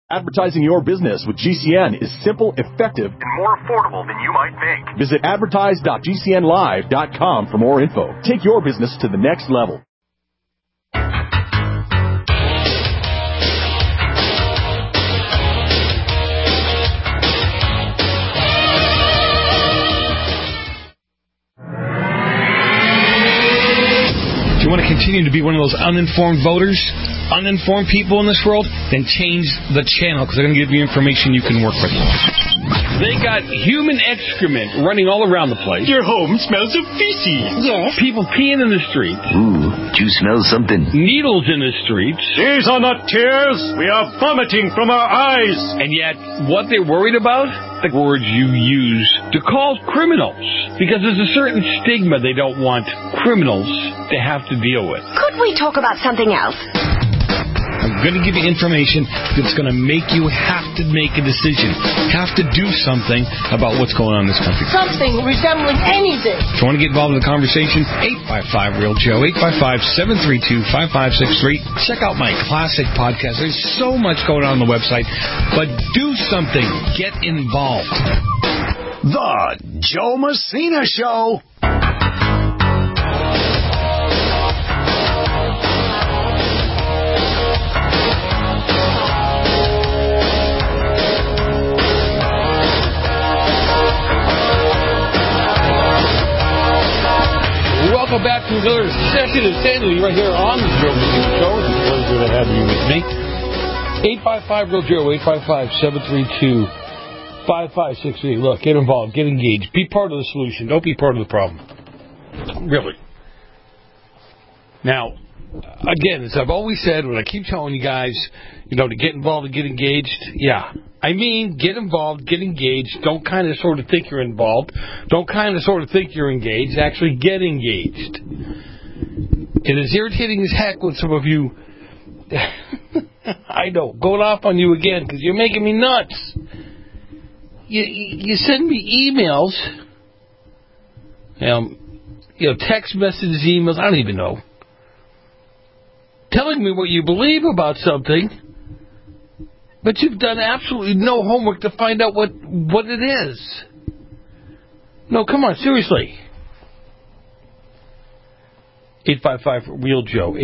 Advertising your business with GCN is simple, effective, and more affordable than you might think. Visit advertise.gcnlive.com for more info. Take your business to the next level. You want to continue to be one of those uninformed voters, uninformed people in this world, then change the channel because they're going to give you information you can work with. They got human excrement running all around the place. Your home smells of feces. Yes. People peeing in the streets. Ooh, do you smell something? Needles in the streets. These are not tears. We are vomiting from our eyes. And yet, what they're worried about? The words you use to call criminals. Because there's a certain stigma they don't want criminals to have to deal with. Could we talk about something else? I'm going to give you information that's going to make you have to make a decision, have to do something about what's going on in this country. Something resembling anything. If you want to get involved in the conversation, 855-REAL-JOE, 855-732-5563. Check out my classic podcast. There's so much going on the website, but do something. Get involved. The Joe Messina Show. Welcome back to another session of Sanity right here on the Joe Messina Show. It's a pleasure to have you with me. 855-REAL-JOE, 855-732-5563. Look, get involved, get engaged. Be part of the solution. Don't be part of the problem. Really. Now, again, as I've always said, when I keep telling you guys, to get involved and get engaged, yeah. I mean, get involved, get engaged. Don't kind of sort of think you're involved. Don't kind of sort of think you're engaged. Actually, get engaged. It is irritating as heck when some of you, I know, going off on you again because you're making me nuts. You send me emails, text messages, emails, I don't even know, telling me what you believe about something, but you've done absolutely no homework to find out what it is. No, come on, seriously. 855-REAL-JOE,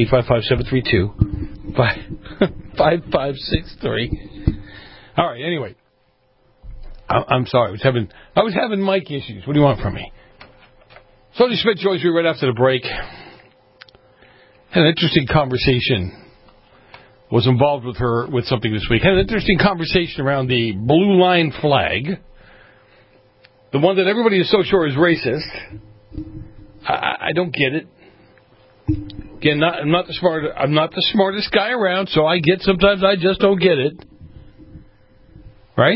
855-732-5563. All right, anyway. I'm sorry, I was having mic issues. What do you want from me? Sonia Smith joins me right after the break. Had an interesting conversation. Was involved with something this week. Had an interesting conversation around the blue line flag. The one that everybody is so sure is racist. I don't get it. Again, I'm not the smartest guy around, so I get sometimes I just don't get it. Right?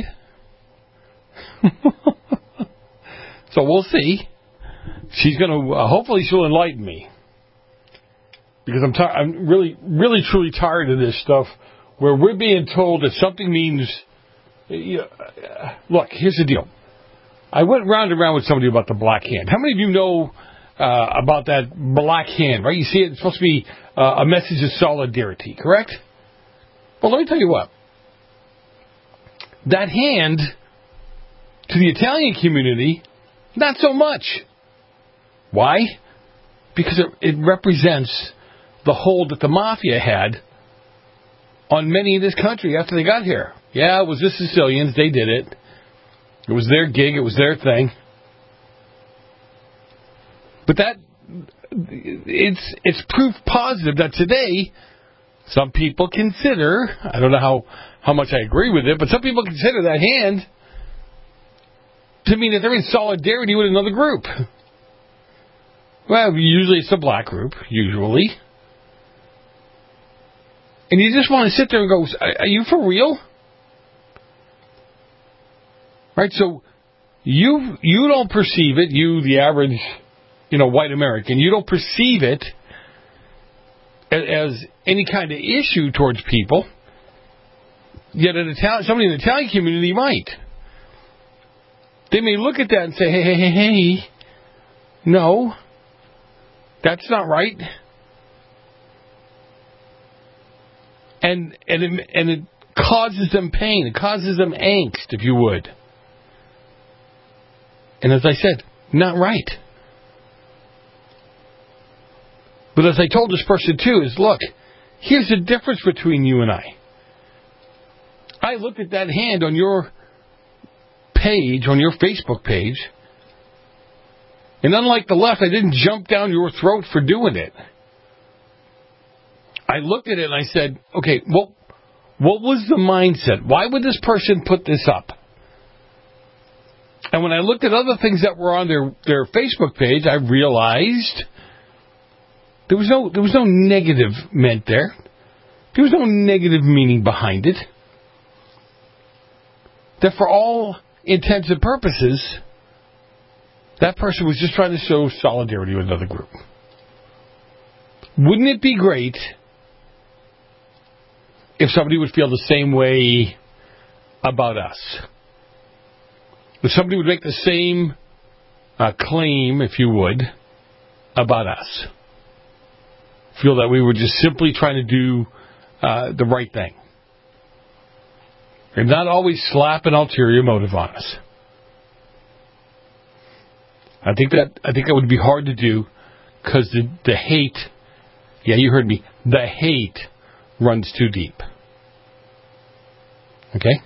So we'll see. She's going to hopefully she'll enlighten me. Because I'm really, really, truly tired of this stuff where we're being told that something means... look, here's the deal. I went round and round with somebody about the black hand. How many of you know about that black hand, right? You see it, it's supposed to be a message of solidarity, correct? Well, let me tell you what. That hand, to the Italian community, not so much. Why? Because it represents the hold that the mafia had on many in this country after they got here. Yeah, it was the Sicilians. They did it. It was their gig. It was their thing. But it's proof positive that today some people consider, I don't know how much I agree with it, but some people consider that hand to mean that they're in solidarity with another group. Well, usually it's a black group, usually. And you just want to sit there and go, are you for real? Right, so you don't perceive it, you, the average, white American, you don't perceive it as any kind of issue towards people, yet somebody in the Italian community might. They may look at that and say, hey, no, that's not right. And it causes them pain. It causes them angst, if you would. And as I said, not right. But as I told this person too, is look, here's the difference between you and I. I looked at that hand on your page, on your Facebook page, and unlike the left, I didn't jump down your throat for doing it. I looked at it and I said, okay, well, what was the mindset? Why would this person put this up? And when I looked at other things that were on their Facebook page, I realized there was no negative meant there. There was no negative meaning behind it. That for all intents and purposes, that person was just trying to show solidarity with another group. Wouldn't it be great if somebody would feel the same way about us? If somebody would make the same claim, if you would, about us. Feel that we were just simply trying to do the right thing. And not always slap an ulterior motive on us. I think that would be hard to do because the hate, yeah, you heard me, the hate runs too deep. Okay?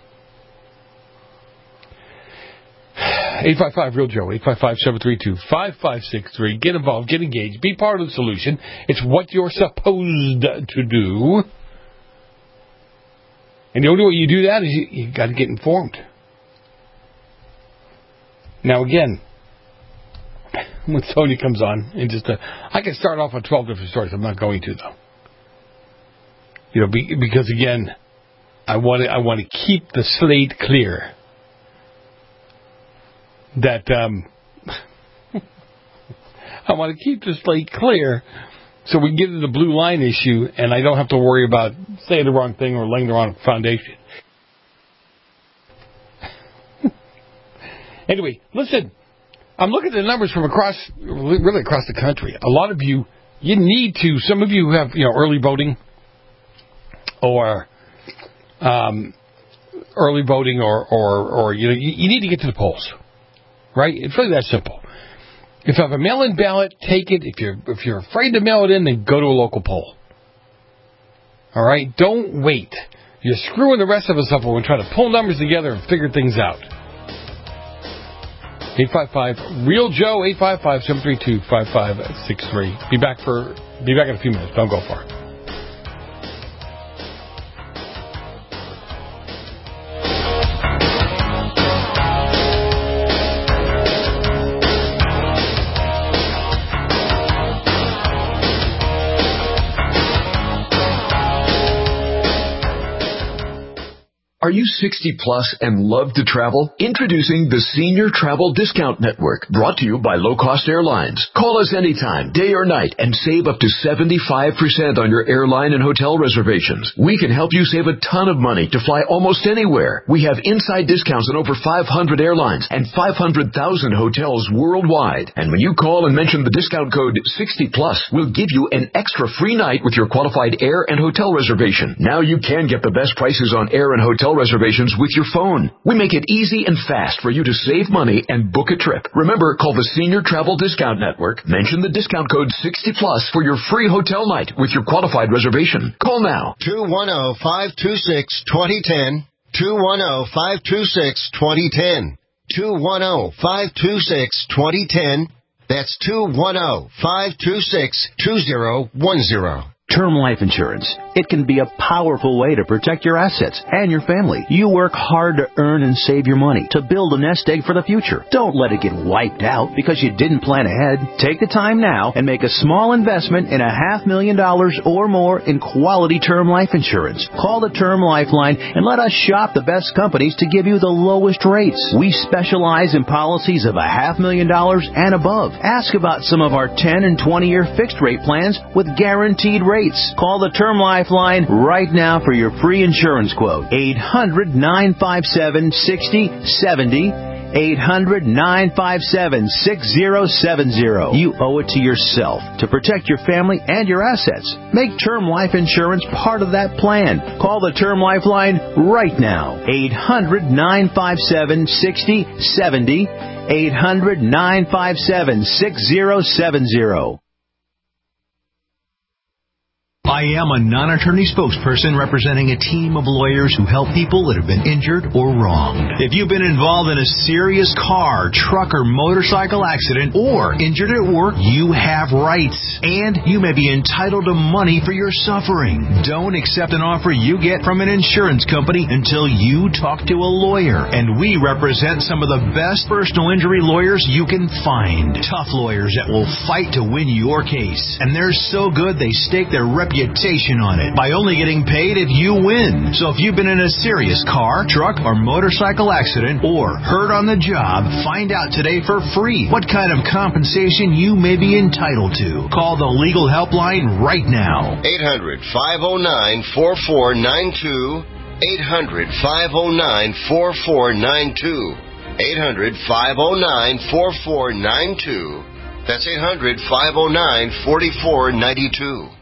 855-REAL-JOE, 855-732-5563. Get involved, get engaged, be part of the solution. It's what you're supposed to do. And the only way you do that is you got to get informed. Now again, when Sonia comes on, and I can start off on 12 different stories. I'm not going to, though. You know, because again, I want to keep the slate clear. That I want to keep the slate clear so we can get to the blue line issue, and I don't have to worry about saying the wrong thing or laying the wrong foundation. Anyway, listen. I'm looking at the numbers from really across the country. A lot of you need to. Some of you have, early voting, or you need to get to the polls, right? It's really that simple. If you have a mail-in ballot, take it. If you're afraid to mail it in, then go to a local poll. All right, don't wait. You're screwing the rest of us up when we're trying to pull numbers together and figure things out. 855-REAL-JOE, 855-732-5563. Be back in a few minutes. Don't go far. Are you 60 plus and love to travel? Introducing the Senior Travel Discount Network, brought to you by Low Cost Airlines. Call us anytime, day or night, and save up to 75% on your airline and hotel reservations. We can help you save a ton of money to fly almost anywhere. We have inside discounts on over 500 airlines and 500,000 hotels worldwide. And when you call and mention the discount code 60 plus, we'll give you an extra free night with your qualified air and hotel reservation. Now you can get the best prices on air and hotel reservations with your phone. We make it easy and fast for you to save money and book a trip. Remember, call the Senior Travel Discount Network. Mention the discount code 60 plus for your free hotel night with your qualified reservation. Call now. 210-526-2010. 210-526-2010. 210-526-2010. That's 210-526-2010. Term life insurance. It can be a powerful way to protect your assets and your family. You work hard to earn and save your money to build a nest egg for the future. Don't let it get wiped out because you didn't plan ahead. Take the time now and make a small investment in $500,000 or more in quality term life insurance. Call the Term Lifeline and let us shop the best companies to give you the lowest rates. We specialize in policies of $500,000 and above. Ask about some of our 10 and 20-year fixed rate plans with guaranteed rates. Call the Term Lifeline right now for your free insurance quote. 800-957-6070. 800-957-6070. You owe it to yourself to protect your family and your assets. Make term life insurance part of that plan. Call the Term Life line right now. 800-957-6070. 800-957-6070. I am a non-attorney spokesperson representing a team of lawyers who help people that have been injured or wronged. If you've been involved in a serious car, truck, or motorcycle accident or injured at work, you have rights, and you may be entitled to money for your suffering. Don't accept an offer you get from an insurance company until you talk to a lawyer, and we represent some of the best personal injury lawyers you can find. Tough lawyers that will fight to win your case, and they're so good they stake their reputation on it by only getting paid if you win. So if you've been in a serious car, truck, or motorcycle accident or hurt on the job, find out today for free what kind of compensation you may be entitled to. Call the legal helpline right now. 800-509-4492. 800-509-4492. 800-509-4492. That's 800-509-4492.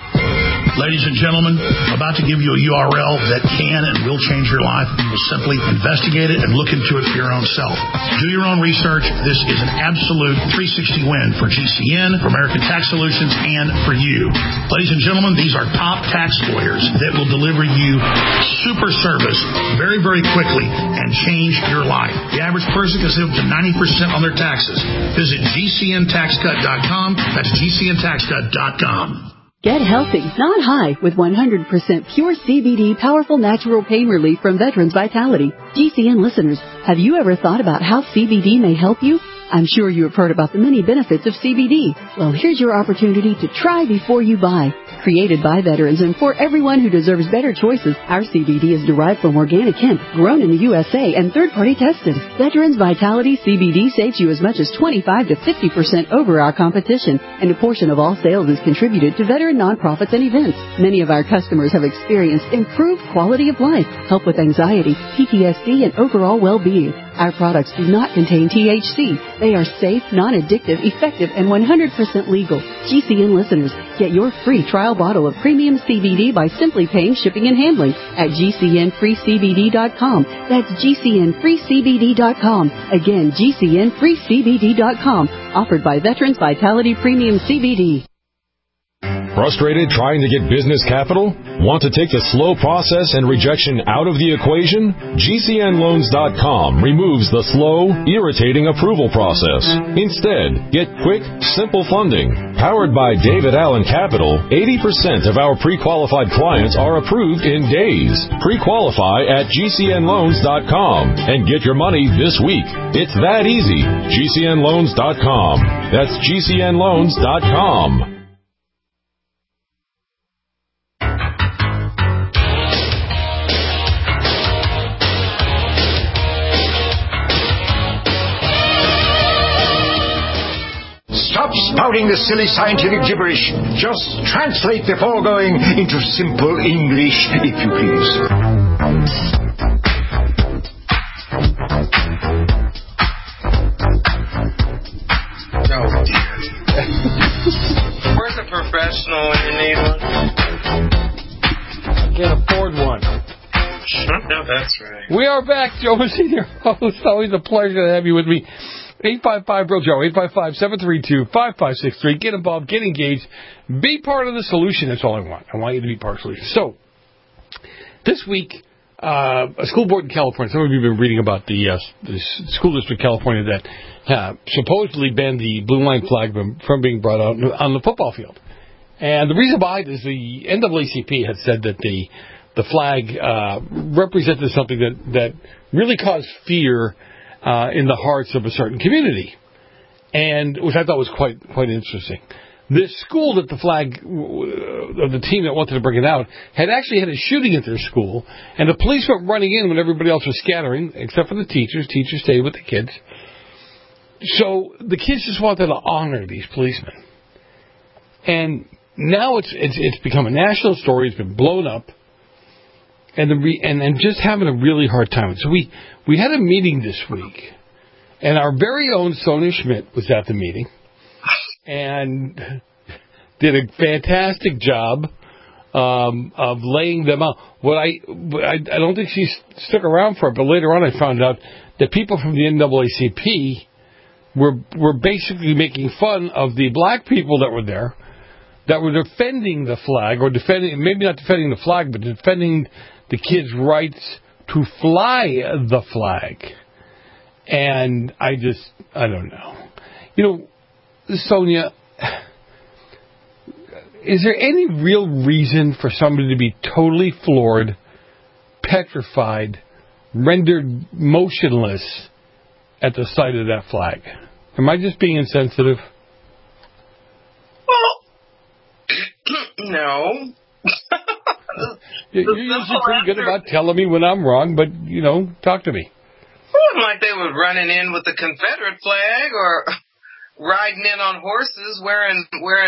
Ladies and gentlemen, about to give you a URL that can and will change your life. You will simply investigate it and look into it for your own self. Do your own research. This is an absolute 360 win for GCN, for American Tax Solutions, and for you. Ladies and gentlemen, these are top tax lawyers that will deliver you super service very, very quickly and change your life. The average person can save up to 90% on their taxes. Visit GCNTaxCut.com. That's GCNTaxCut.com. Get healthy, not high, with 100% pure CBD powerful natural pain relief from Veterans Vitality. GCN listeners, have you ever thought about how CBD may help you? I'm sure you have heard about the many benefits of CBD. Well, here's your opportunity to try before you buy. Created by veterans and for everyone who deserves better choices, our CBD is derived from organic hemp, grown in the USA, and third-party tested. Veterans Vitality CBD saves you as much as 25 to 50% over our competition, and a portion of all sales is contributed to veteran nonprofits and events. Many of our customers have experienced improved quality of life, help with anxiety, PTSD, and overall well-being. Our products do not contain THC. They are safe, non-addictive, effective, and 100% legal. GCN listeners, get your free trial bottle of premium CBD by simply paying shipping and handling at GCNFreeCBD.com. That's GCNFreeCBD.com. Again, GCNFreeCBD.com. Offered by Veterans Vitality Premium CBD. Frustrated trying to get business capital? Want to take the slow process and rejection out of the equation? GCNLoans.com removes the slow, irritating approval process. Instead, get quick, simple funding. Powered by David Allen Capital, 80% of our pre-qualified clients are approved in days. Pre-qualify at GCNLoans.com and get your money this week. It's that easy. GCNLoans.com. That's GCNLoans.com. Stop spouting the silly scientific gibberish. Just translate the foregoing into simple English, if you please. Oh, dear. Where's a professional when you need one? I can't afford one. No, that's right. We are back, Joe Messina, your host. Always a pleasure to have you with me. 855-BRO-JOE, 855-732-5563. Get involved, get engaged, be part of the solution. That's all I want. I want you to be part of the solution. So, this week, a school board in California, some of you have been reading about the school district in California that supposedly banned the blue line flag from being brought out on the football field. And the reason behind it is the NAACP had said that the flag represented something that really caused fear in the hearts of a certain community, and which I thought was quite interesting. This school that the flag of the team that wanted to bring it out had actually had a shooting at their school, and the police went running in when everybody else was scattering, except for the teachers. Teachers stayed with the kids. So the kids just wanted to honor these policemen, and now it's become a national story. It's been blown up. And just having a really hard time. So we had a meeting this week And our very own Sonia Schmidt was at the meeting and did a fantastic job of laying them out. I don't think she stuck around for it, but later on I found out that people from the NAACP were basically making fun of the black people that were there, that were defending the flag, or maybe not defending the flag, but defending the kids' rights to fly the flag. And I don't know. Sonia, is there any real reason for somebody to be totally floored, petrified, rendered motionless at the sight of that flag? Am I just being insensitive? Well, no. You're usually pretty good about telling me when I'm wrong, but, talk to me. It wasn't like they were running in with the Confederate flag or riding in on horses wearing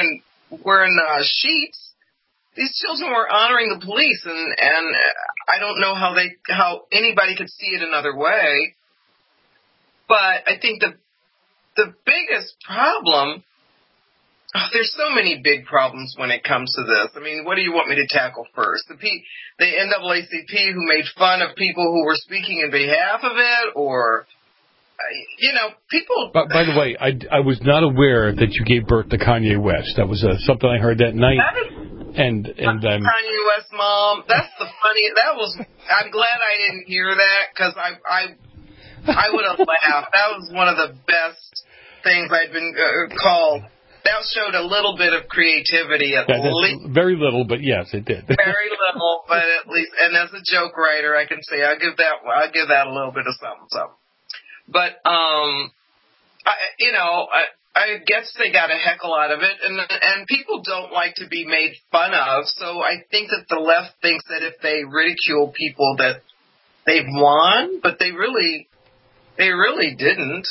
sheets. These children were honoring the police, and I don't know how anybody could see it another way. But I think the biggest problem, there's so many big problems when it comes to this. I mean, what do you want me to tackle first? The NAACP who made fun of people who were speaking in behalf of it, or, people... By the way, I was not aware that you gave birth to Kanye West. That was something I heard that night. And Kanye West mom, I'm glad I didn't hear that, because I would have laughed. That was one of the best things I'd been called. That showed a little bit of creativity at least. Very little, but yes, it did. Very little, but at least, and as a joke writer, I can say I'll give that a little bit of something. But I guess they got a heckle out of it, and people don't like to be made fun of. So I think that the left thinks that if they ridicule people that they've won, but they really didn't.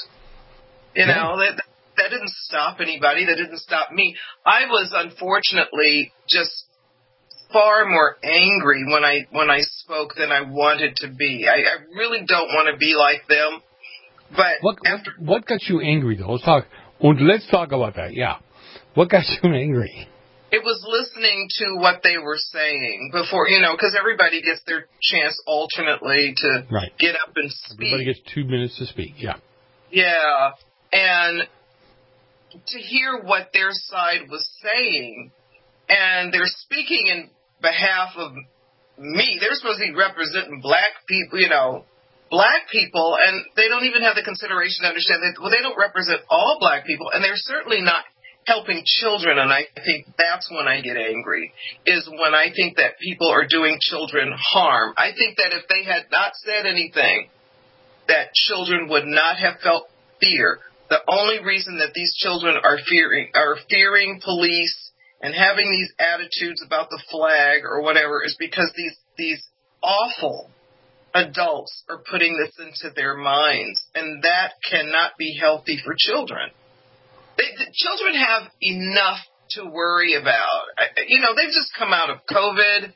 That didn't stop anybody. That didn't stop me. I was unfortunately just far more angry when I spoke than I wanted to be. I really don't want to be like them. But what got you angry though? Let's talk about that. Yeah, what got you angry? It was listening to what they were saying before, because everybody gets their chance alternately to get up and speak. Everybody gets 2 minutes to speak. Yeah. Yeah, and to hear what their side was saying, and they're speaking in behalf of me. They're supposed to be representing black people, and they don't even have the consideration to understand that, they don't represent all black people, and they're certainly not helping children, and I think that's when I get angry, is when I think that people are doing children harm. I think that if they had not said anything, that children would not have felt fear. The only reason that these children are fearing police and having these attitudes about the flag or whatever is because these awful adults are putting this into their minds, and that cannot be healthy for children. Children have enough to worry about. They've just come out of COVID.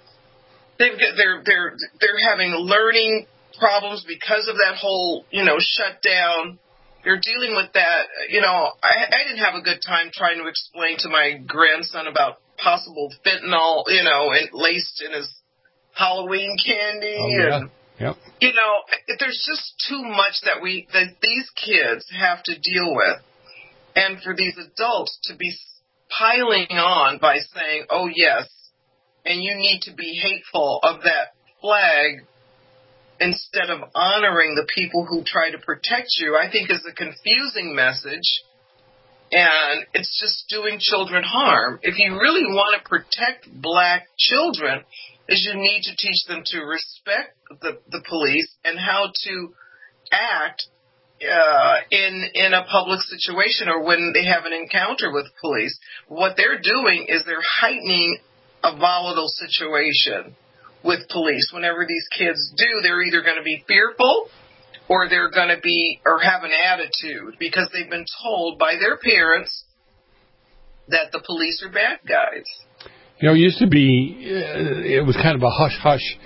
They're having learning problems because of that whole shutdown. They're dealing with that. I didn't have a good time trying to explain to my grandson about possible fentanyl, laced in his Halloween candy. Oh, yeah. And, yep. There's just too much that these kids have to deal with. And for these adults to be piling on by saying, oh, yes, and you need to be hateful of that flag instead of honoring the people who try to protect you, I think is a confusing message. And it's just doing children harm. If you really want to protect black children, is you need to teach them to respect the police and how to act in a public situation or when they have an encounter with police. What they're doing is they're heightening a volatile situation with police. Whenever these kids do, they're either going to be fearful or they're going to be or have an attitude because they've been told by their parents that the police are bad guys. It used to be, it was kind of a hush-hush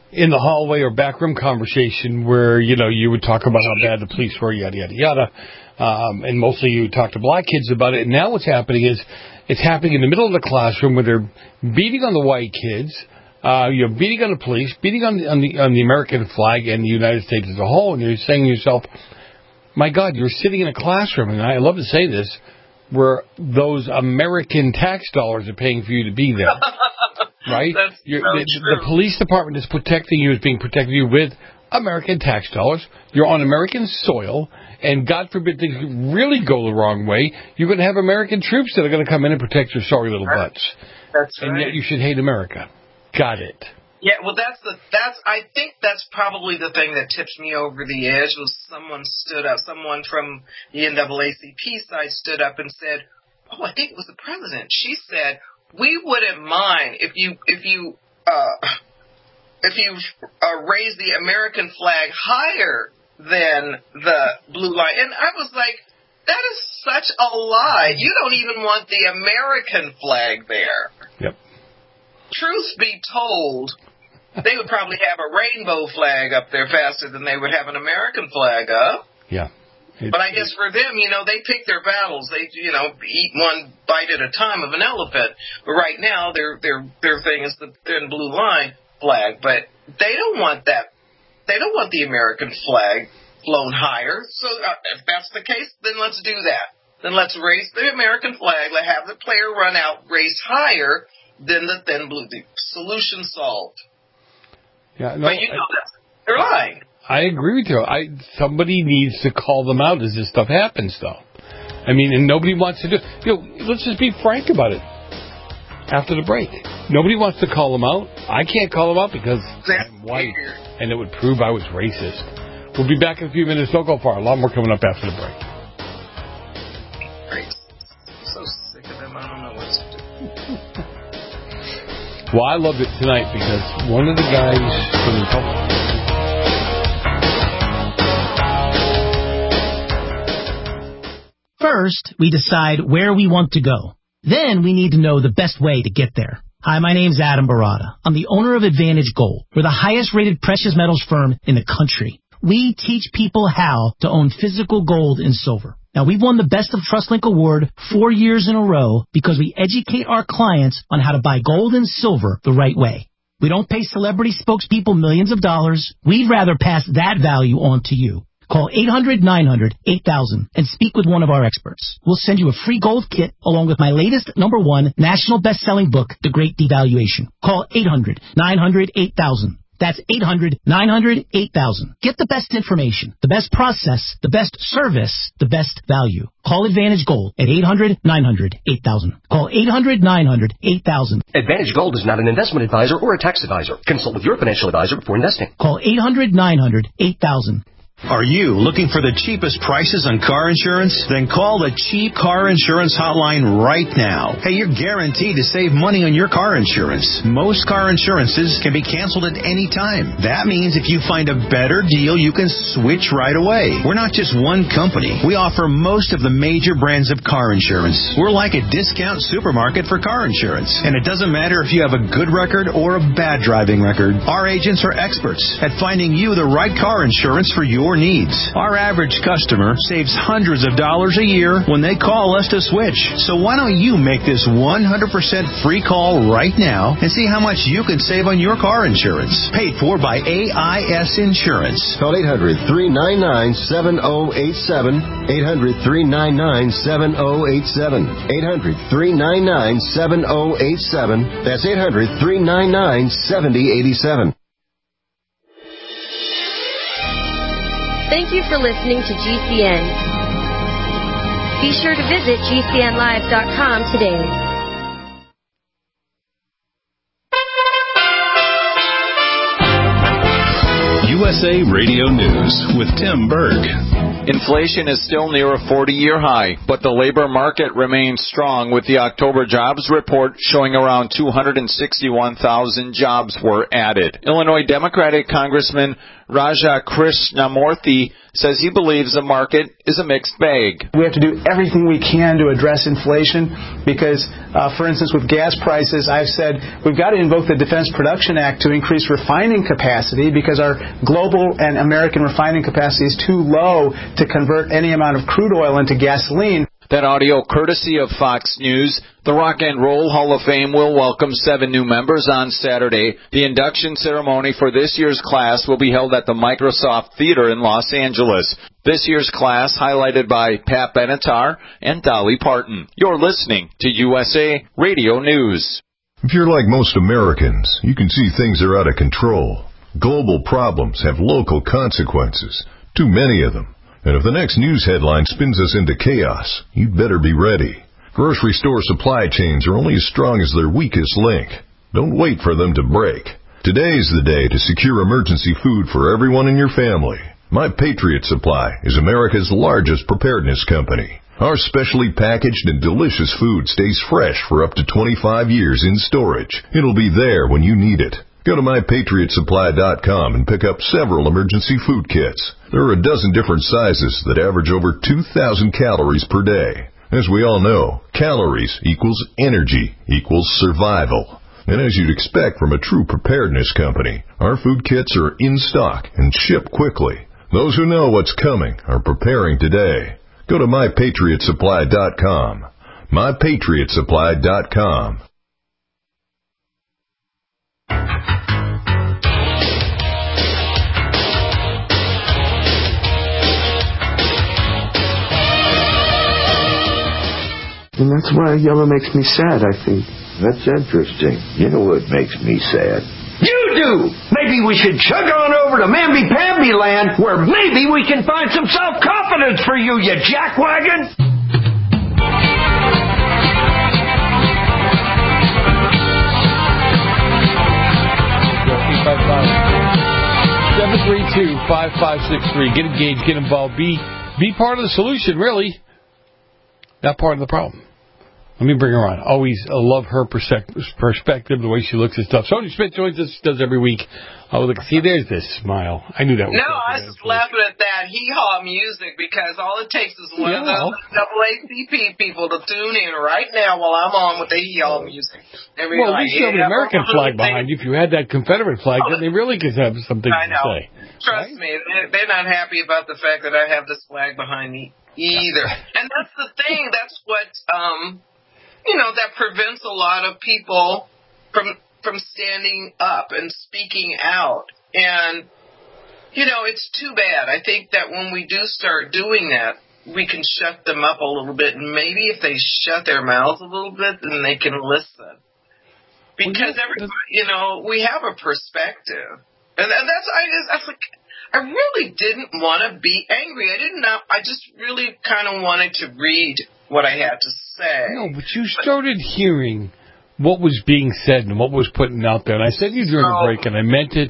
in the hallway or backroom conversation where, you would talk about how bad the police were, yada, yada, yada. And mostly you would talk to black kids about it. And now what's happening is it's happening in the middle of the classroom where they're beating on the white kids, beating on the police, beating on the American flag and the United States as a whole. And you're saying to yourself, my God, you're sitting in a classroom, and I love to say this, where those American tax dollars are paying for you to be there. Right? The police department is protecting you, is being protected you with American tax dollars. You're on American soil, and God forbid things really go the wrong way, you're going to have American troops that are going to come in and protect your sorry little butts. That's right. And yet you should hate America. Got it. Yeah, well, I think that's probably the thing that tips me over the edge was someone from the NAACP side stood up and said, I think it was the president. She said, we wouldn't mind if you raise the American flag higher than the blue line. And I was like, that is such a lie. You don't even want the American flag there. Yep. Truth be told, they would probably have a rainbow flag up there faster than they would have an American flag up. Yeah. But I guess for them, they pick their battles. They, eat one bite at a time of an elephant. But right now, their thing is the thin blue line flag. But they don't want that. They don't want the American flag flown higher. So if that's the case, then let's do that. Then let's raise the American flag. Let's have the player run out, race higher than the thin blue. The solution solved. Yeah, no, but they're lying. I agree with you. Somebody needs to call them out as this stuff happens, though. I mean, and nobody wants to do. Let's just be frank about it. After the break, nobody wants to call them out. I can't call them out because I'm white, and it would prove I was racist. We'll be back in a few minutes. Don't go far. A lot more coming up after the break. Great. So sick of them. I don't know what to do. Well, I loved it tonight because one of the guys from the Republican. First, we decide where we want to go. Then we need to know the best way to get there. Hi, my name's Adam Barada. I'm the owner of Advantage Gold. We're the highest rated precious metals firm in the country. We teach people how to own physical gold and silver. Now, we've won the Best of TrustLink Award 4 years in a row because we educate our clients on how to buy gold and silver the right way. We don't pay celebrity spokespeople millions of dollars. We'd rather pass that value on to you. Call 800-900-8000 and speak with one of our experts. We'll send you a free gold kit along with my latest #1 national best-selling book, The Great Devaluation. Call 800-900-8000. That's 800-900-8000. Get the best information, the best process, the best service, the best value. Call Advantage Gold at 800-900-8000. Call 800-900-8000. Advantage Gold is not an investment advisor or a tax advisor. Consult with your financial advisor before investing. Call 800-900-8000. Are you looking for the cheapest prices on car insurance? Then call the Cheap Car Insurance Hotline right now. Hey, you're guaranteed to save money on your car insurance. Most car insurances can be canceled at any time. That means if you find a better deal, you can switch right away. We're not just one company. We offer most of the major brands of car insurance. We're like a discount supermarket for car insurance. And it doesn't matter if you have a good record or a bad driving record. Our agents are experts at finding you the right car insurance for your needs. Our average customer saves hundreds of dollars a year when they call us to switch. So why don't you make this 100% free call right now and see how much you can save on your car insurance. Paid for by AIS Insurance. Call 800-399-7087. 800-399-7087. 800-399-7087. That's 800-399-7087. Thank you for listening to GCN. Be sure to visit GCNlive.com today. USA Radio News with Tim Berg. Inflation is still near a 40-year high, but the labor market remains strong with the October jobs report showing around 261,000 jobs were added. Illinois Democratic Congressman Raja Krishnamurthy says he believes the market is a mixed bag. We have to do everything we can to address inflation because, for instance, with gas prices, I've said we've got to invoke the Defense Production Act to increase refining capacity because our global and American refining capacity is too low to convert any amount of crude oil into gasoline. That audio courtesy of Fox News. The Rock and Roll Hall of Fame will welcome 7 new members on Saturday. The induction ceremony for this year's class will be held at the Microsoft Theater in Los Angeles. This year's class highlighted by Pat Benatar and Dolly Parton. You're listening to USA Radio News. If you're like most Americans, you can see things are out of control. Global problems have local consequences. Too many of them. And if the next news headline spins us into chaos, you'd better be ready. Grocery store supply chains are only as strong as their weakest link. Don't wait for them to break. Today's the day to secure emergency food for everyone in your family. My Patriot Supply is America's largest preparedness company. Our specially packaged and delicious food stays fresh for up to 25 years in storage. It'll be there when you need it. Go to MyPatriotSupply.com and pick up several emergency food kits. There are a dozen different sizes that average over 2,000 calories per day. As we all know, calories equals energy equals survival. And as you'd expect from a true preparedness company, our food kits are in stock and ship quickly. Those who know what's coming are preparing today. Go to MyPatriotSupply.com. MyPatriotSupply.com. And that's why yellow makes me sad, I think. That's interesting. You know what makes me sad? You do! Maybe we should chug on over to Mamby-Pamby land where maybe we can find some self-confidence for you, you jackwagon! 732-5563. Get engaged, get involved, be part of the solution, really. Not part of the problem. Let me bring her on. Always love her perspective, the way she looks at stuff. Sonia Smith joins us, does every week. Oh, look, see, there's this smile. I knew that was I was just laughing at that hee-haw music because all it takes is one of those AACP people to tune in right now while I'm on with the hee-haw music. At least you have an American flag behind you. If you had that Confederate flag, then they really could have something to say. Trust me, they're not happy about the fact that I have this flag behind me either. And that's the thing. That's what, that prevents a lot of people from standing up and speaking out. And, it's too bad. I think that when we do start doing that, we can shut them up a little bit. And maybe if they shut their mouths a little bit, then they can listen. Because everybody, we have a perspective. And that's like, I really didn't want to be angry. I just really kind of wanted to read what I had to say. No, but you started hearing what was being said and what was put out there. And I said to you during the break, and I meant it.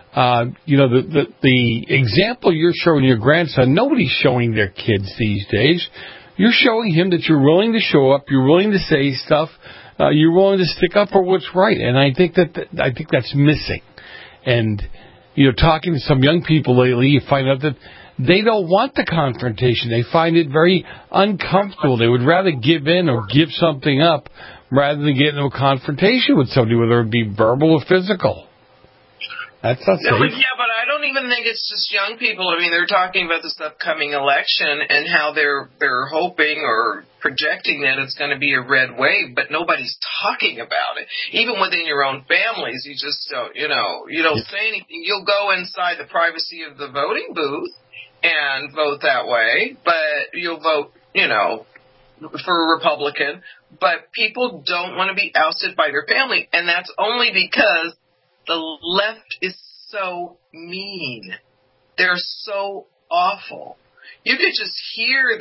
The example you're showing your grandson, nobody's showing their kids these days. You're showing him that you're willing to show up, you're willing to say stuff, you're willing to stick up for what's right. And I think that's missing. And talking to some young people lately, you find out that they don't want the confrontation. They find it very uncomfortable. They would rather give in or give something up rather than get into a confrontation with somebody, whether it be verbal or physical. That's not safe. Yeah, but I don't even think it's just young people. I mean, they're talking about this upcoming election and how they're hoping or projecting that it's going to be a red wave, but nobody's talking about it. Even within your own families, you just don't, you don't say anything. You'll go inside the privacy of the voting booth and vote that way, but you'll vote, for a Republican. But people don't want to be ousted by their family, and that's only because the left is so mean. They're so awful. You could just hear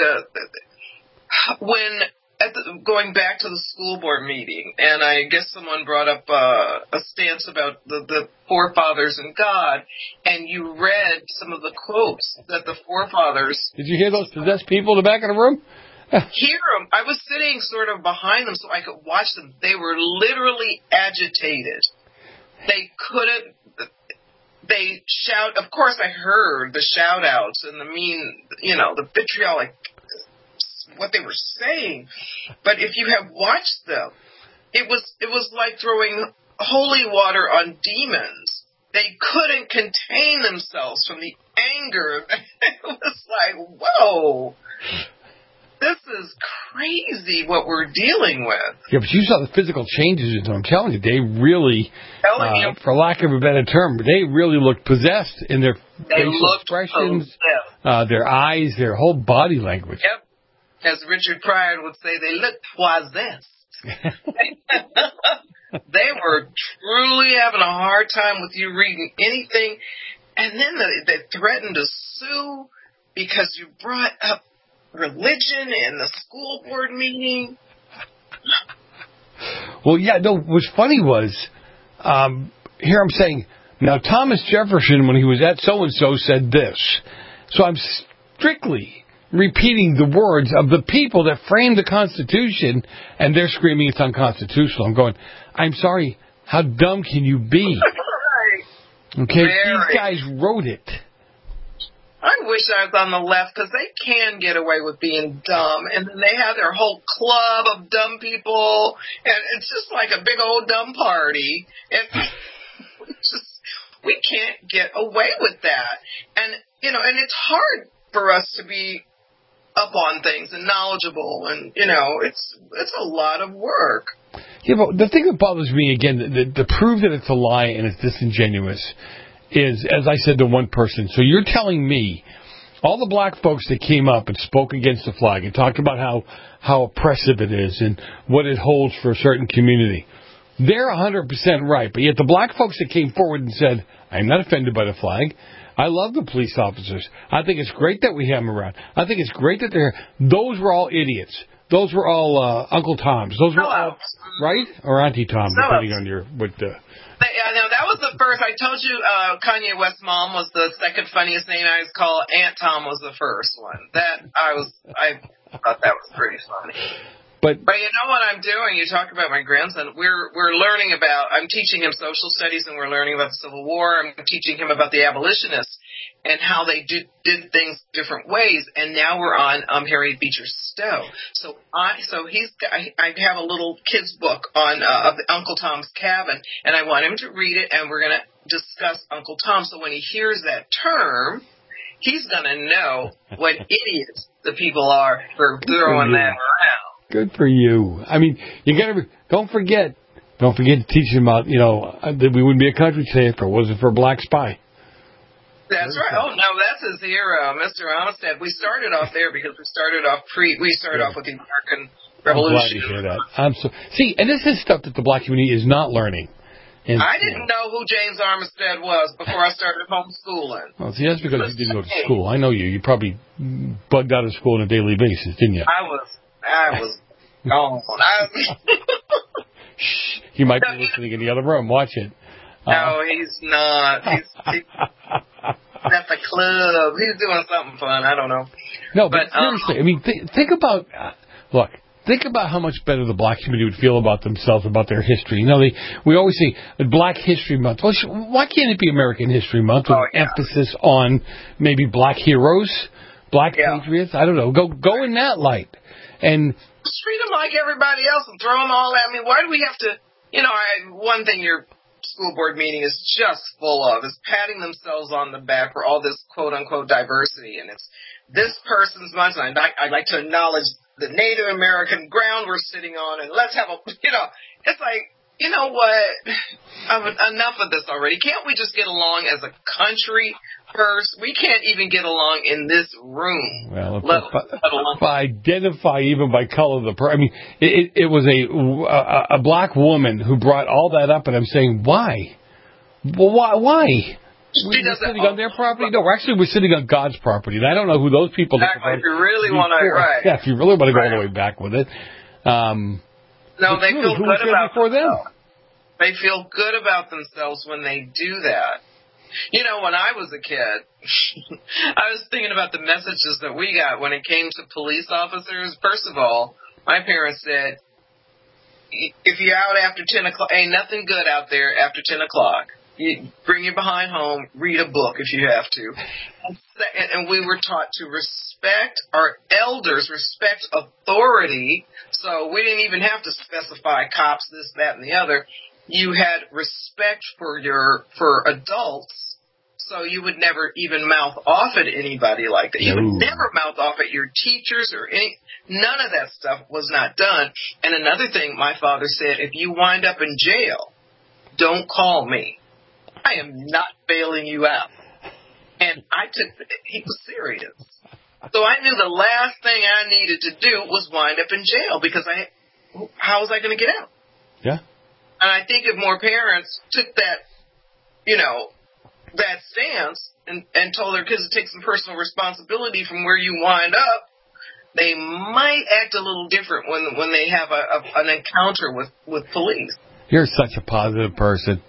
going back to the school board meeting, and I guess someone brought up a stance about the forefathers and God, and you read some of the quotes that the forefathers... Did you hear those possessed people in the back of the room? Hear them. I was sitting sort of behind them so I could watch them. They were literally agitated. They couldn't... they shout. Of course, I heard the shout outs and the mean, the vitriolic, what they were saying. But if you have watched them, it was like throwing holy water on demons. They couldn't contain themselves from the anger. It was like, whoa, this is crazy what we're dealing with. Yeah, but you saw the physical changes in them. I'm telling you, they really, for lack of a better term, they really looked possessed in their facial expressions, their eyes, their whole body language. Yep. As Richard Pryor would say, they looked possessed. They were truly having a hard time with you reading anything. And then they threatened to sue because you brought up religion in the school board meeting. Well, yeah, no, what's funny was, here I'm saying, now Thomas Jefferson, when he was at so-and-so, said this. So I'm strictly repeating the words of the people that framed the Constitution, and they're screaming it's unconstitutional. I'm going, I'm sorry, how dumb can you be? Okay, these guys wrote it. I wish I was on the left because they can get away with being dumb. And then they have their whole club of dumb people. And it's just like a big old dumb party. And we can't get away with that. And, and it's hard for us to be up on things and knowledgeable. And, it's a lot of work. Yeah, but the thing that bothers me, again, to prove that it's a lie and it's disingenuous, is, as I said to one person, so you're telling me all the black folks that came up and spoke against the flag and talked about how oppressive it is and what it holds for a certain community, they're 100% right. But yet the black folks that came forward and said, I'm not offended by the flag. I love the police officers. I think it's great that we have them around. I think it's great that they're... Those were all idiots. Those were all Uncle Toms. Those were all... Right? Or Auntie Tom, depending on your... Yeah, no, that was the first. I told you Kanye West's mom was the second funniest name I was called. Aunt Tom was the first one. I thought that was pretty funny. But you know what I'm doing? You talk about my grandson. We're learning about. I'm teaching him social studies, and we're learning about the Civil War. I'm teaching him about the abolitionists and how they did things different ways. And now we're on Harriet Beecher Stowe. So I have a little kid's book on of Uncle Tom's Cabin, and I want him to read it. And we're going to discuss Uncle Tom. So when he hears that term, he's going to know what idiots the people are for throwing that around. Good for you. I mean, you gotta don't forget to teach them about, that we wouldn't be a country today if it wasn't for a black spy. That's right. Oh no, that's his hero, Mr. Armistead. We started off there because we started off with the American Revolution. I'm glad to hear that. See, and this is stuff that the black community is not learning. I didn't know who James Armistead was before I started homeschooling. Well, see, that's because you didn't go to school. I know you. You probably bugged out of school on a daily basis, didn't you? I was gone. Shh. He might be listening in the other room. Watch it. No, he's not. He's at the club. He's doing something fun. I don't know. No, but seriously, I mean, think about, think about how much better the black community would feel about themselves, about their history. We always say Black History Month. Well, why can't it be American History Month with emphasis on maybe black heroes, black patriots? I don't know. Go in that light. And just treat them like everybody else and throw them all at me. Why do we have to, one thing your school board meeting is just full of is patting themselves on the back for all this quote-unquote diversity. And it's this person's month. And I'd like to acknowledge the Native American ground we're sitting on. And let's have it's like, you know what? Enough of this already. Can't we just get along as a country first? We can't even get along in this room. Well, if I identify even by color of the person. I mean, it was a black woman who brought all that up, and I'm saying, why? Well, why? We're sitting on their property? No, we're sitting on God's property, and I don't know who those people are. Exactly. If you really want to, right. Yeah, if you really want to go all the way back with it. No, they feel good about themselves. They feel good about themselves when they do that. When I was a kid, I was thinking about the messages that we got when it came to police officers. First of all, my parents said, if you're out after 10 o'clock, ain't nothing good out there after 10 o'clock. You bring your behind home, read a book if you have to. And we were taught to respect our elders, respect authority. So we didn't even have to specify cops, this, that, and the other. You had respect for adults, so you would never even mouth off at anybody like that. You would never mouth off at your teachers or none of that stuff was not done. And another thing my father said, if you wind up in jail, don't call me. I am not bailing you out. And he was serious. So I knew the last thing I needed to do was wind up in jail because how was I going to get out? Yeah. And I think if more parents took that, that stance and told their kids to take some personal responsibility from where you wind up, they might act a little different when they have an encounter with police. You're such a positive person.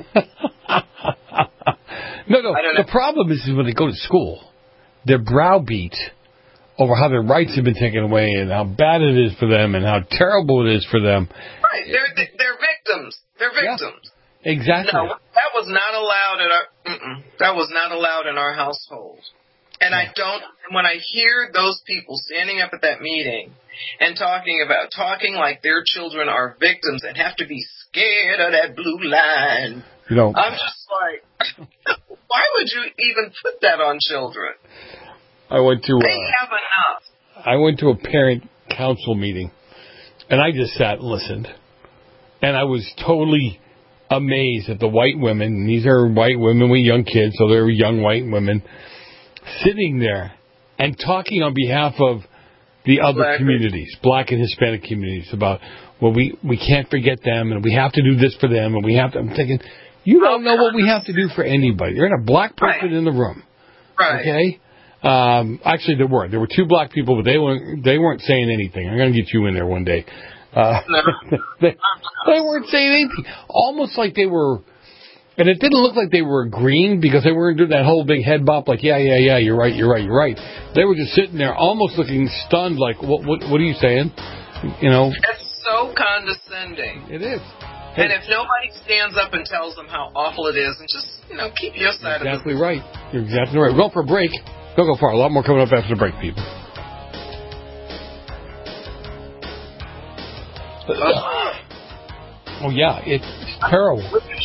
No. The problem is when they go to school, they're browbeat over how their rights have been taken away and how bad it is for them and how terrible it is for them. Right. They're victims. They're victims. Yeah, exactly. No, that was not allowed in our household. And when I hear those people standing up at that meeting and talking like their children are victims and have to be scared of that blue line, I'm just like, why would you even put that on children? They have enough. I went to a parent council meeting, and I just sat and listened. And I was totally amazed at the white women. And these are white women with young kids, so they're young white women, sitting there and talking on behalf of the other communities, black and Hispanic communities, about, we can't forget them, and we have to do this for them, and we have to. I'm thinking, you don't know what we have to do for anybody. There ain't a black person in the room. Right. Okay? Actually, there were. There were two black people, but they weren't saying anything. I'm going to get you in there one day. They weren't saying anything. Almost like they were, and it didn't look like they were agreeing because they weren't doing that whole big head bop like, yeah, you're right. They were just sitting there almost looking stunned like, what are you saying? It's so condescending. It is. And if nobody stands up and tells them how awful it is, and just, keep your side of it. Exactly right. You're exactly right. We're going for a break. Don't go far. A lot more coming up after the break, people. Oh, yeah. It's terrible.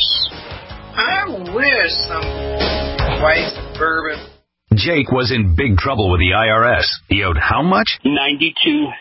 I wish some white suburban. Jake was in big trouble with the IRS. He owed how much? $92,000.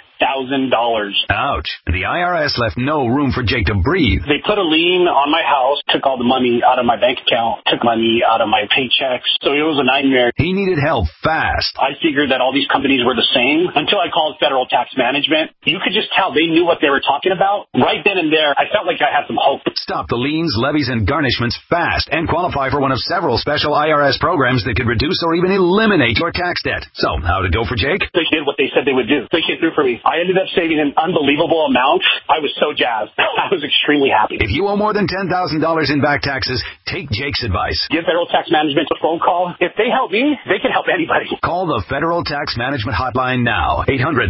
Ouch. The IRS left no room for Jake to breathe. They put a lien on my house, took all the money out of my bank account, took money out of my paychecks. So it was a nightmare. He needed help fast. I figured that all these companies were the same until I called Federal Tax Management. You could just tell they knew what they were talking about. Right then and there, I felt like I had some hope. Stop the liens, levies, and garnishments fast and qualify for one of several special IRS programs that could reduce or even eliminate your tax debt. So, how to go for Jake? They did what they said they would do. They came through for me. I ended up saving an unbelievable amount. I was so jazzed. I was extremely happy. If you owe more than $10,000 in back taxes, take Jake's advice. Give Federal Tax Management a phone call. If they help me, they can help anybody. Call the Federal Tax Management Hotline now.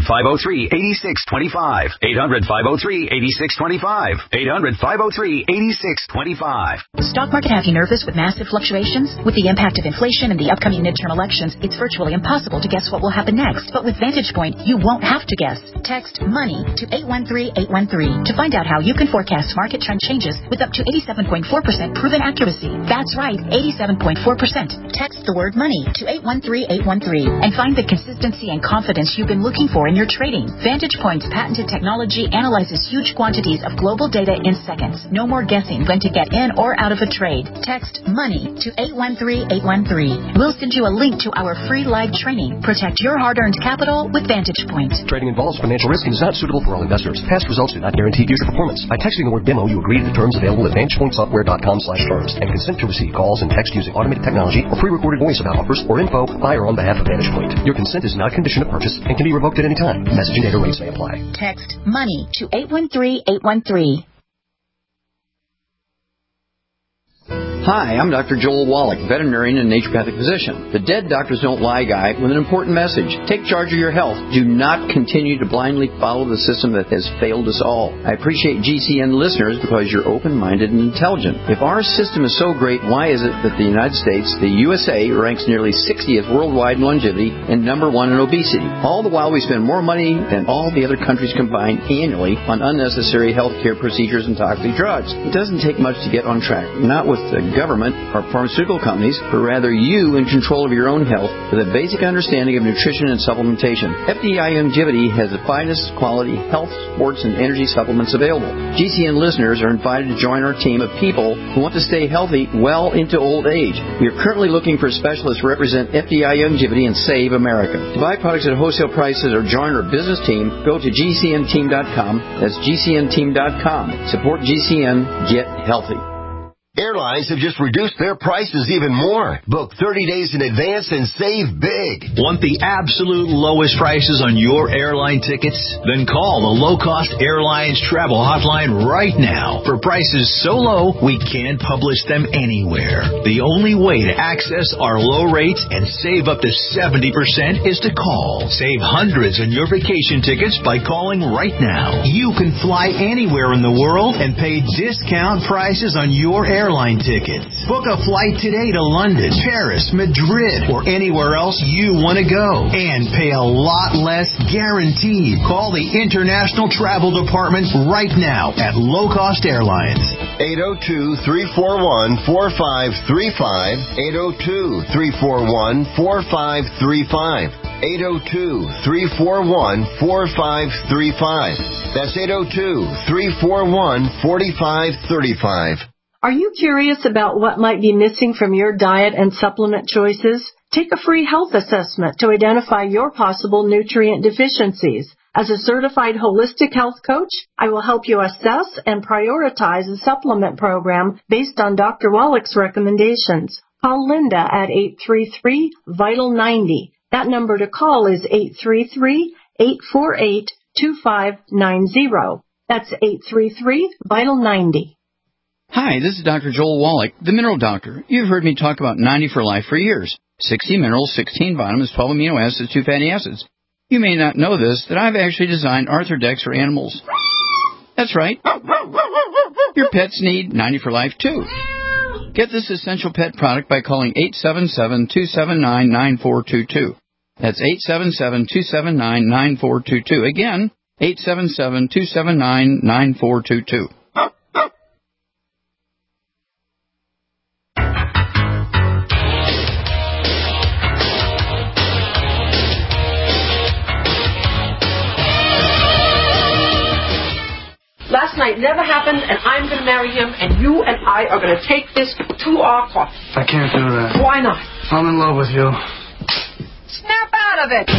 800-503-8625. 800-503-8625. 800-503-8625. The stock market have you nervous with massive fluctuations? With the impact of inflation and the upcoming midterm elections, it's virtually impossible to guess what will happen next. But with Vantage Point, you won't have to guess. Text MONEY to 813-813 to find out how you can forecast market trend changes with up to 87.4% proven accuracy. That's right, 87.4%. Text the word MONEY to 813-813 and find the consistency and confidence you've been looking for in your trading. Vantage Point's patented technology analyzes huge quantities of global data in seconds. No more guessing when to get in or out of a trade. Text MONEY to 813-813. We'll send you a link to our free live training. Protect your hard-earned capital with Vantage Point. Trading involves financial risk and is not suitable for all investors. Past results do not guarantee future performance. By texting the word demo, you agree to the terms available at VantagePointSoftware.com/terms and consent to receive calls and text using automated technology or pre-recorded voice about offers or info by or on behalf of Vantage Point. Your consent is not a condition of purchase and can be revoked at any time. Messaging data rates may apply. Text MONEY to 813-813. Hi, I'm Dr. Joel Wallach, veterinarian and naturopathic physician. The Dead Doctors Don't Lie guy with an important message. Take charge of your health. Do not continue to blindly follow the system that has failed us all. I appreciate GCN listeners because you're open-minded and intelligent. If our system is so great, why is it that the United States, the USA, ranks nearly 60th worldwide in longevity and number 1 in obesity? All the while we spend more money than all the other countries combined annually on unnecessary health care procedures and toxic drugs. It doesn't take much to get on track. Not with the government or pharmaceutical companies, but rather you in control of your own health with a basic understanding of nutrition and supplementation. FDI Longevity has the finest quality health, sports, and energy supplements available. GCN listeners are invited to join our team of people who want to stay healthy well into old age. We are currently looking for specialists to represent FDI Longevity and Save America. To buy products at wholesale prices or join our business team, go to GCNteam.com. That's GCNteam.com. Support GCN. Get healthy. Airlines have just reduced their prices even more. Book 30 days in advance and save big. Want the absolute lowest prices on your airline tickets? Then call the Low Cost Airlines Travel Hotline right now. For prices so low, we can't publish them anywhere. The only way to access our low rates and save up to 70% is to call. Save hundreds on your vacation tickets by calling right now. You can fly anywhere in the world and pay discount prices on your airline tickets. Book a flight today to London, Paris, Madrid, or anywhere else you want to go. And pay a lot less guaranteed. Call the International Travel Department right now at Low Cost Airlines. 802-341-4535. 802-341-4535. 802-341-4535. That's 802-341-4535. Are you curious about what might be missing from your diet and supplement choices? Take a free health assessment to identify your possible nutrient deficiencies. As a certified holistic health coach, I will help you assess and prioritize a supplement program based on Dr. Wallach's recommendations. Call Linda at 833-VITAL-90. That number to call is 833-848-2590. That's 833-VITAL-90. Hi, this is Dr. Joel Wallach, the Mineral Doctor. You've heard me talk about 90 for Life for years. 60 minerals, 16 vitamins, 12 amino acids, 2 fatty acids. You may not know this, that I've actually designed Arthrodex for animals. That's right. Your pets need 90 for Life, too. Get this essential pet product by calling 877-279-9422. That's 877-279-9422. Again, 877-279-9422. Last night never happened, and I'm going to marry him, and you and I are going to take this to our court. I can't do that. Why not? I'm in love with you. Snap out of it!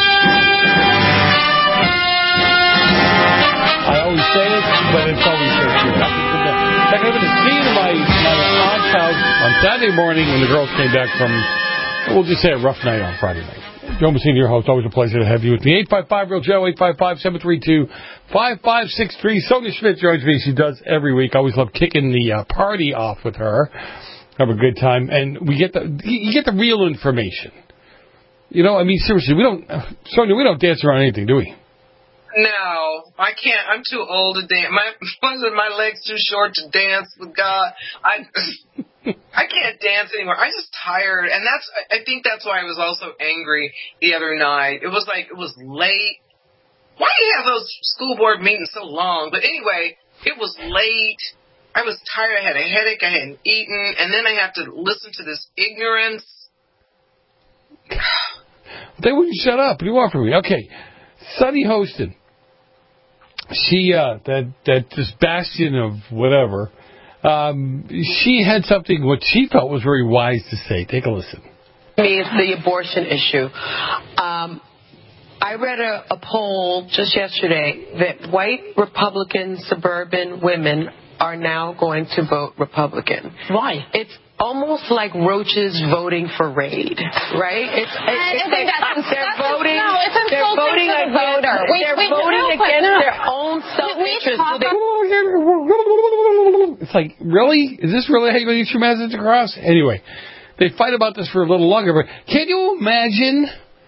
I always say it, but it's always so true. I could have been seeing my aunt's house on Saturday morning when the girls came back from, we'll just say a rough night on Friday night. Joe Messina, your host. Always a pleasure to have you with me. 855-REAL-JOE, 855-732-5563. Sonia Schmidt joins me. She does every week. I always love kicking the party off with her. Have a good time. And you get the real information. You know, I mean, seriously, Sonia, we don't dance around anything, do we? No, I can't. I'm too old to dance. My legs too short to dance with God. I can't dance anymore. I'm just tired, and I think that's why I was also angry the other night. It was late. Why do you have those school board meetings so long? But anyway, it was late. I was tired. I had a headache. I hadn't eaten, and then I have to listen to this ignorance. They wouldn't shut up. What do you want from me? Okay, Sunny Hostin. She that this bastion of whatever. She had something what she felt was very wise to say. Take a listen. It's the abortion issue. I read a poll just yesterday that white Republican suburban women are now going to vote Republican. Why? It's almost like roaches voting for Raid, right? They're voting against their own self-interest. It's like, really? Is this really how you get your message across? Anyway, they fight about this for a little longer, but can you imagine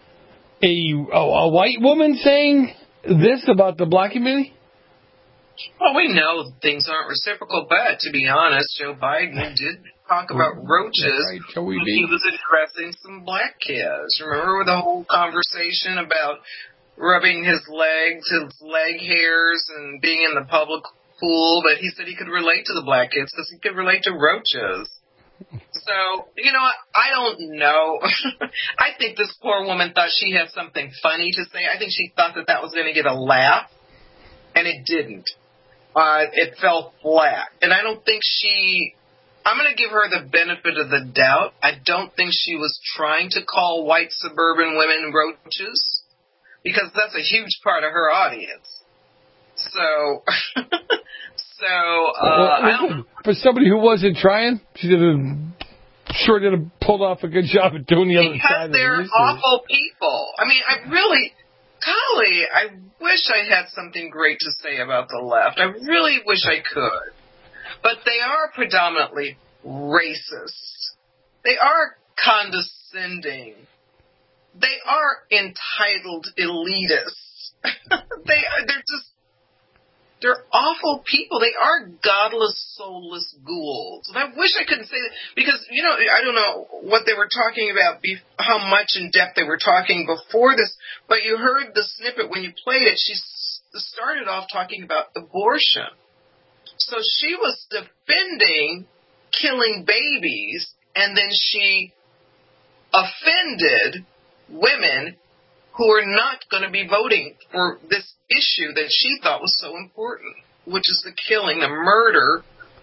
a white woman saying this about the black community? Well, we know things aren't reciprocal, but to be honest, Joe Biden did talk about roaches when he was addressing some black kids. Remember the whole conversation about rubbing his legs, his leg hairs, and being in the public pool, but he said he could relate to the black kids because he could relate to roaches. So, I don't know. I think this poor woman thought she had something funny to say. I think she thought that was going to get a laugh, and it didn't. It fell flat. And I don't think I'm going to give her the benefit of the doubt. I don't think she was trying to call white suburban women roaches, because that's a huge part of her audience. So, I don't. For somebody who wasn't trying, she sure did have pulled off a good job at doing the other side. Because they're awful people. I mean, Golly, I wish I had something great to say about the left. I really wish I could. But they are predominantly racist. They are condescending. They are entitled elitists. They're awful people. They are godless, soulless ghouls. And I wish I couldn't say that because, I don't know what they were talking about, how much in depth they were talking before this, but you heard the snippet when you played it. She started off talking about abortion. So she was defending killing babies, and then she offended women who are not going to be voting for this issue that she thought was so important, which is the killing, the murder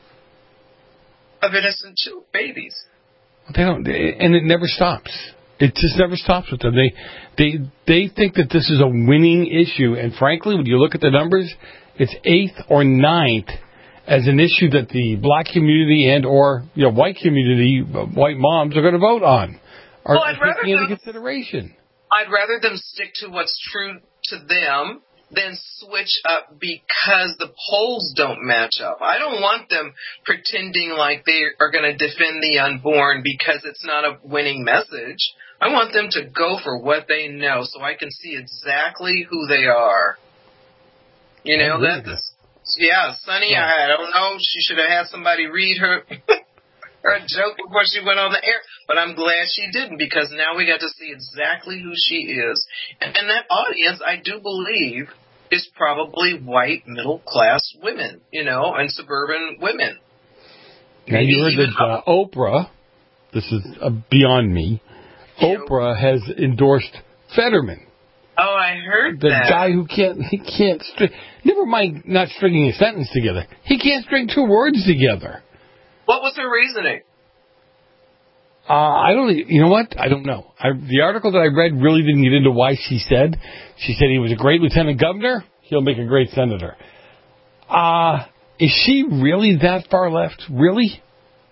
of innocent babies. They don't, and it never stops. It just never stops with them. They think that this is a winning issue, and frankly, when you look at the numbers, it's 8th or 9th as an issue that the black community and or white community, white moms are going to vote on, or taking into consideration. I'd rather them stick to what's true to them than switch up because the polls don't match up. I don't want them pretending like they are going to defend the unborn because it's not a winning message. I want them to go for what they know so I can see exactly who they are. Sonny, I don't know. She should have had somebody read her a joke before she went on the air, but I'm glad she didn't because now we got to see exactly who she is. And that audience, I do believe, is probably white middle-class women, and suburban women. Now you heard that Oprah, this is beyond me, Oprah has endorsed Fetterman. Oh, I heard that. The guy who can't never mind not stringing a sentence together. He can't string 2 words together. What was her reasoning? I don't. You know what? I don't know. The article that I read really didn't get into why she said. She said he was a great lieutenant governor. He'll make a great senator. Is she really that far left? Really?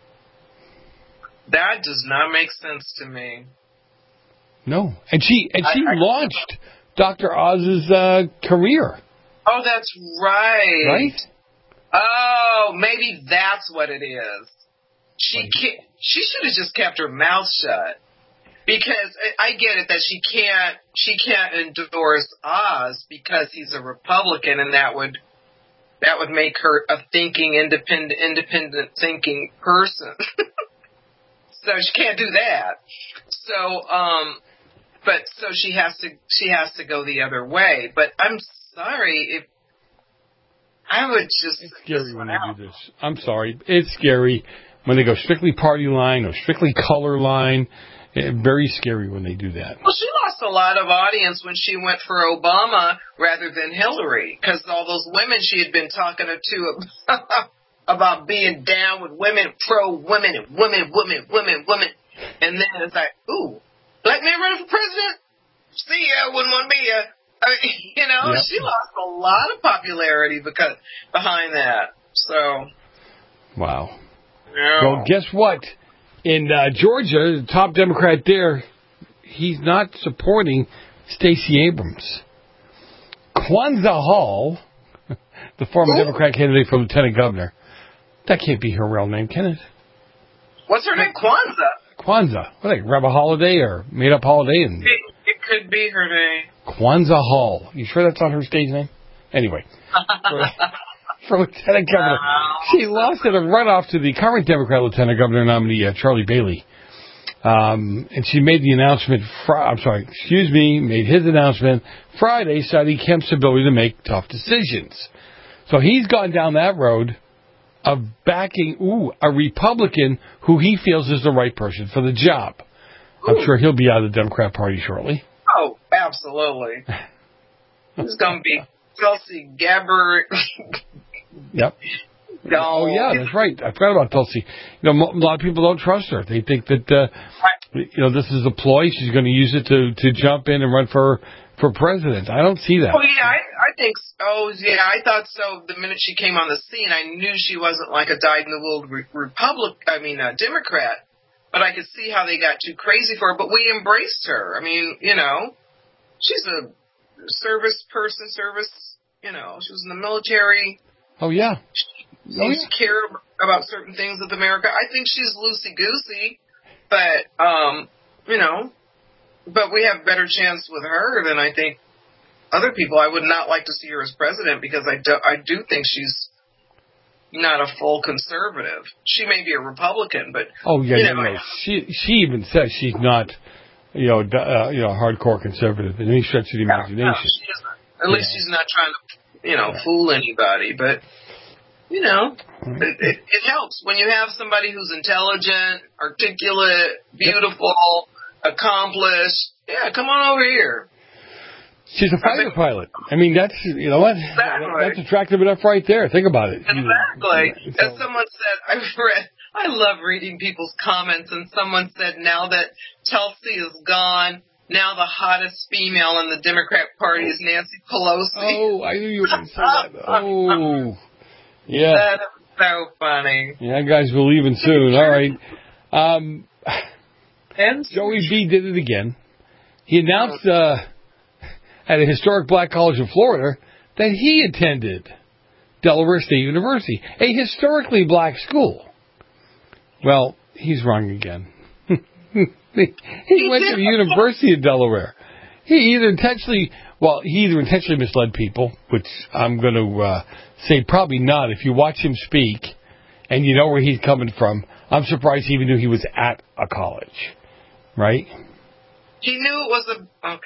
That does not make sense to me. No, and she launched Dr. Oz's career. Oh, that's right. Right? Oh, maybe that's what it is. She should have just kept her mouth shut. Because I get it that she can't endorse Oz because he's a Republican, and that would make her a thinking independent thinking person. So she can't do that. So so she has to go the other way. But I'm sorry if I would just. It's scary when they do this. I'm sorry. It's scary when they go strictly party line or strictly color line. Very scary when they do that. Well, she lost a lot of audience when she went for Obama rather than Hillary, because all those women she had been talking to about being down with women, pro-women, and women. And then it's like, ooh, black man running for president? See ya, wouldn't want to be ya. Yep. She lost a lot of popularity behind that. So. Wow. No. Well, guess what? In Georgia, the top Democrat there, he's not supporting Stacey Abrams. Kwanzaa Hall, the former Democrat candidate for lieutenant governor, That can't be her real name, can it? What's her name? Kwanzaa. Kwanzaa. What, like, grab a holiday or made-up holiday? And It could be her name. Kwanzaa Hall. You sure that's not her stage name? Anyway. For Lieutenant Governor. She lost in a runoff to the current Democrat Lieutenant Governor nominee, Charlie Bailey. And she made the announcement, made his announcement Friday, citing Kemp's ability to make tough decisions. So he's gone down that road of backing, a Republican who he feels is the right person for the job. I'm sure he'll be out of the Democrat Party shortly. Oh, absolutely. It's going to be Tulsi Gabbard. Yep. No. Oh, yeah, that's right. I forgot about Tulsi. A lot of people don't trust her. They think that, this is a ploy. She's going to use it to jump in and run for president. I don't see that. Oh, yeah, I think so. Oh, yeah, I thought so the minute she came on the scene. I knew she wasn't like a dyed-in-the-wool Democrat. But I could see how they got too crazy for her. But we embraced her. I mean, she's a service person, she was in the military. Oh, yeah. She cared about certain things with America. I think she's loosey-goosey, but, but we have better chance with her than I think other people. I would not like to see her as president because I do think she's not a full conservative. She may be a Republican, but... Oh, yeah, no. She even says she's not, a hardcore conservative in any stretch of the imagination. No, she isn't. At least she's not trying to, fool anybody, but... it helps when you have somebody who's intelligent, articulate, beautiful, accomplished. Yeah, come on over here. She's a fighter pilot. I mean, that's, Exactly. That's attractive enough right there. Think about it. Exactly. As someone said, I love reading people's comments, and someone said now that Tulsi is gone, now the hottest female in the Democrat Party is Nancy Pelosi. Oh, I knew you were going to say that. Oh. Yeah. That is so funny. Yeah, guys, we're leaving soon. All right. Joey B. did it again. He announced at a historic black college in Florida that he attended Delaware State University, a historically black school. Well, he's wrong again. He went to the University of Delaware. He either intentionally misled people, which I'm going to say probably not. If you watch him speak and you know where he's coming from, I'm surprised he even knew he was at a college, right? He knew it was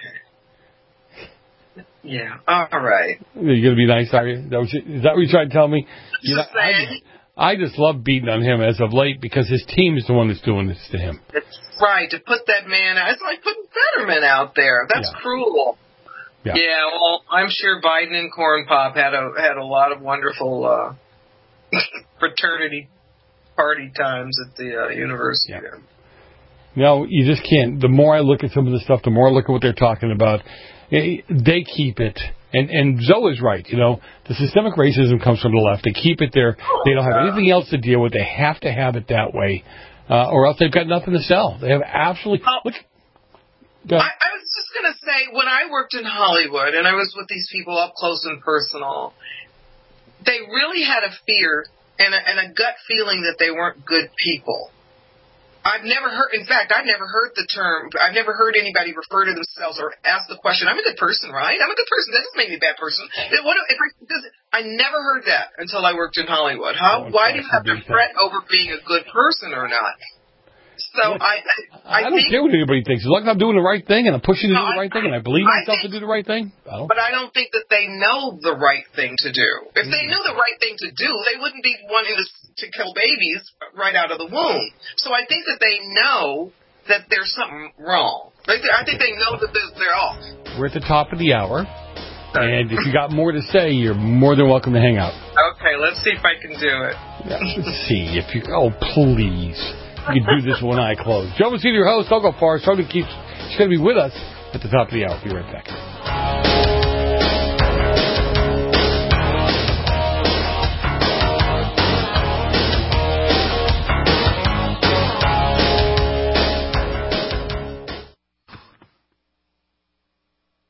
okay. Yeah, all right. You're going to be nice, are you? Is that what you're trying to tell me? I just love beating on him as of late because his team is the one that's doing this to him. That's right. To put that man out, it's like putting Fetterman out there. That's cruel. Yeah, well, I'm sure Biden and Corn Pop had a lot of wonderful fraternity party times at the university. Yeah. No, you just can't. The more I look at some of the stuff, the more I look at what they're talking about. They keep it. And Zoe is right. The systemic racism comes from the left. They keep it there. They don't have anything else to deal with. They have to have it that way, or else they've got nothing to sell. They have absolutely. I was just going to say, when I worked in Hollywood and I was with these people up close and personal, they really had a fear and a gut feeling that they weren't good people. I've never heard the term, I've never heard anybody refer to themselves or ask the question, I'm a good person, right? I'm a good person. That doesn't make me a bad person. I never heard that until I worked in Hollywood. Why do you have to fret over being a good person or not? So I don't care what anybody thinks. As long as I'm doing the right thing and I'm pushing to do the right thing and I believe myself to do the right thing. But I don't think that they know the right thing to do. If they knew the right thing to do, they wouldn't be wanting to kill babies right out of the womb. So I think that they know that there's something wrong. I think they know that they're off. We're at the top of the hour. And if you got more to say, you're more than welcome to hang out. Okay, let's see if I can do it. Yeah, let's see if you... Oh, please. You can do this with one eye closed. Joe Messina, your host. Don't go far. She's going to be with us at the top of the hour. Be right back.